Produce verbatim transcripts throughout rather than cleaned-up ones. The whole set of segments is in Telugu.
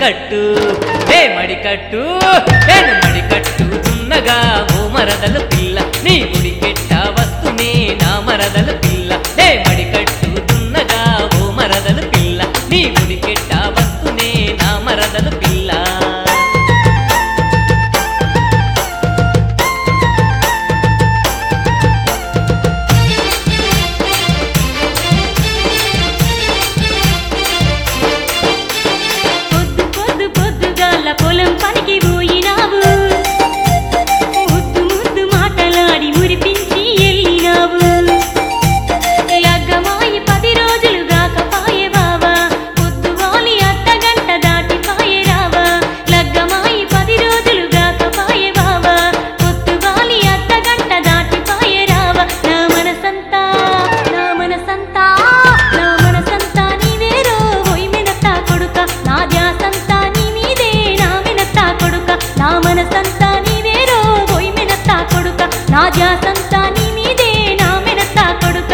మడికట్టు ఏ మడికట్టు నేను మడికట్టుతున్నగా ఓ మరదలు పిల్ల నీ గుడికెట్ట వస్తునే నా మరదలు పిల్ల ఏ మడికట్టుతున్నగా ఓ మరదలు పిల్ల నీ గుడికెట్ట వస్తునే నా మరదలు పిల్ల పొలం పనికి పోయినావు ముద్దు ముద్దు మాటలాడి మురిపించి వెళ్ళినావు లగ్గమాయి పది రోజులు గాకపాయే బావా పొద్దు వాలి అర్ధగంట దాటిపాయే రావా లగ్గమాయి పది రోజులు గాకపాయే బావా పొద్దు వాలి అర్ధగంట దాటిపాయే రావా నా మనసంతా నా మనసంతా నా మనసంతా నీవేరో ఓయ్ మెనత్తా కొడుక నా ధ్యాసంతా నా మనసంతా నీవేరో ఓయ్ మెనత్తా కొడుక నా ధ్యాసంతా నీ మీదే నా మెనత్తా కొడుక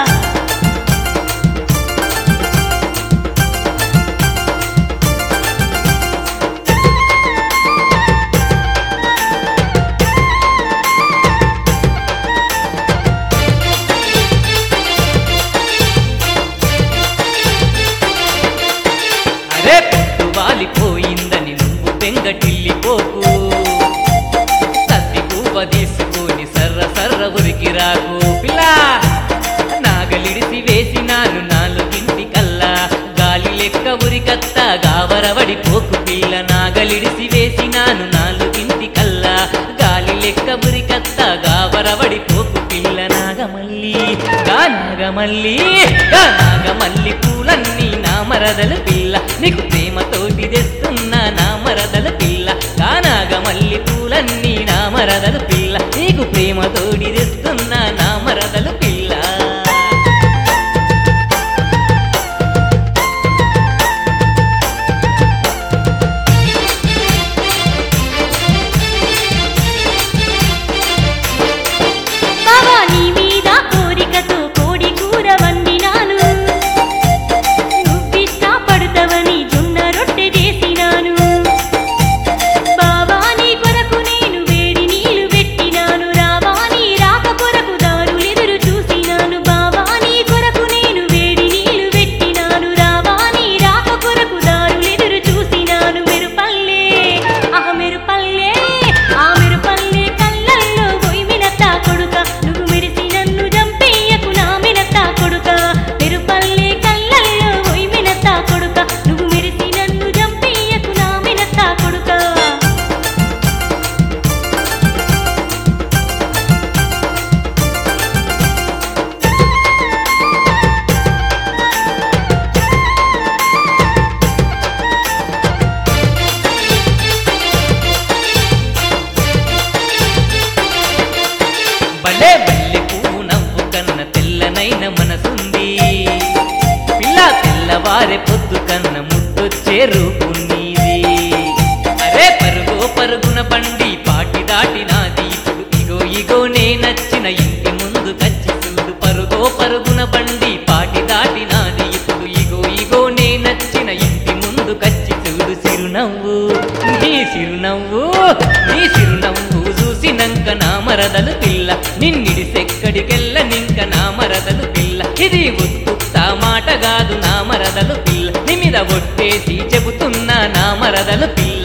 అరే పొద్దు వాలిపోయిందని నువ్వు బెంగటిల్లిపోకు సత్తి పువ్వ తీసుకొని సర్ర సర్ర ఉరికి రాకు పిల్ల నాగలిడిసి వేసినాను నాలుగింటి కల్లా గాలి లెక్క ఉరికత్తా గావరవడిపోకు పిల్ల నాగలిడిసి వేసినాను నాలుగింటి కల్లా గాలి లెక్క ఉరికత్తా గావరవడిపోకు పిల్ల నాగమల్లి గా నాగమల్లి గా నాగమల్లి పూలన్నీ నా మరదలు పిల్ల నీకు ప్రేమతోటి తెస్తున్నా నా మరదలు పిల్ల గా నాగమల్లి పూలన్నీ నా మరదలు పిల్ల నీకు ప్రేమతోటి తెస్తున్నా నా మరదలు పిల్ల బావా నీ మీద కోరికతో కోడి కూర వండినాను నువ్విష్టపడతావని జొన్న రొట్టె చేసినాను బావా నీ కొరకు నేను వేడి నీళ్లు పెట్టినాను రావా నీ రాక కొరకు దారులెదురు చూసినాను బావా నీ కొరకు నేను వేడి నీళ్లు పెట్టినాను రావా నీ రాక కొరకు దారులెదురు చూసినాను మెరుపల్లే ఆ మెరుపల్లే ఆ మెరుపల్లే కళ్ళల్లో ఓయ్ మెనత్తా కొడుక నువ్వు మెరిసి నన్ను జంపేయకు నా మెనత్తా కొడుక మెరుపల్లే కళ్ళల్లో ఓయ్ మెనత్తా కొడుక నువ్వు మెరిసి నన్ను జంపేయకు నా మెనత్తా కొడుక భలే బల్లి పువ్వు నవ్వు కన్న తెల్లనైన మనసుంది పిల్ల తెల్లవారే పొద్దు కన్న ముద్దొచ్చే రూపు నీది అరే పరుగో పరుగున బండి పాటి దాటినాది ఇప్పుడు ఇగో ఇగో నే నచ్చిన ఇంటి ముందు కచ్చి చూడు పరుగో పరుగున బండి పాటి దాటినాది ఇప్పుడు ఇగో ఇగో నే నచ్చిన ఇంటి ముందు కచ్చి చూడు సిరునవ్వు నీ సిరునవ్వు నీ సిరునవ్వు చూసినంక నా మరదలు పిల్ల నిన్నిడిసెక్కడికెళ్ళ నింక నా మరదలు పిల్ల ఇది ఉత్తుత్త మాట కాదు నా మరదలు పిల్ల నీ మీద ఒట్టేసి చెబుతున్నా నా మరదలు పిల్ల